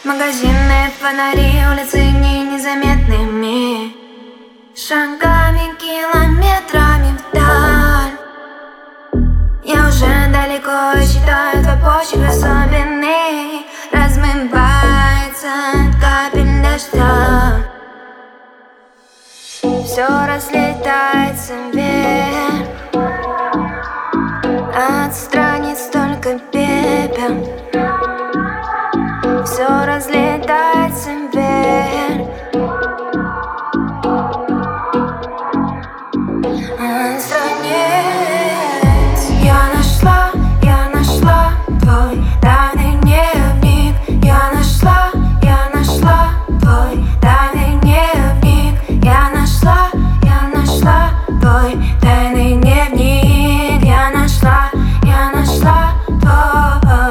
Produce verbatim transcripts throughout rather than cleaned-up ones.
Магазинные фонари, улицы не незаметными, шагами, километрами вдаль. Я уже далеко и считаю твой почерк особенный, размывается от капель дождя. Все разлетается вверх, от страниц только пепел. Все разлетается вверх, от страниц. Я нашла, я нашла твой тайный дневник. Я нашла, я нашла твой тайный дневник. Я нашла, я нашла твой тайный дневник. Я нашла, я нашла твой.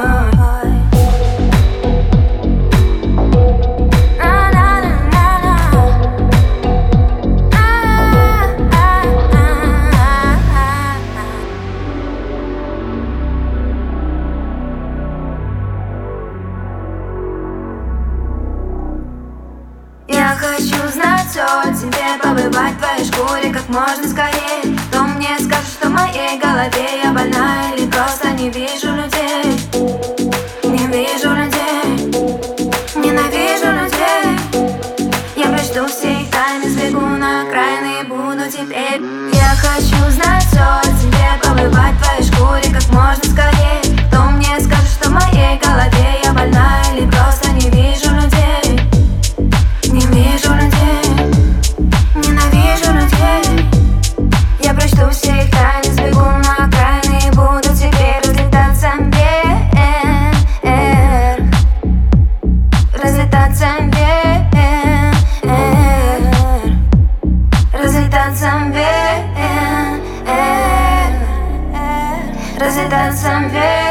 Я хочу знать все о тебе, побывать в твоей шкуре как можно скорее. Кто мне скажет, что в моей голове я больна или просто не вижу людей? Не вижу людей, ненавижу людей. Я прочту все их тайны, сбегу на окраины и буду теперь. Я хочу знать все о тебе, побывать в твоей шкуре как можно скорее. Кто мне скажет, что в моей голове я больна или просто не вижу людей? Не вижу людей, ненавижу людей. Я прочту все их тайны, сбегу на окраины и буду теперь разлетаться вверх, разлетаться вверх, разлетаться вверх, разлетаться вверх.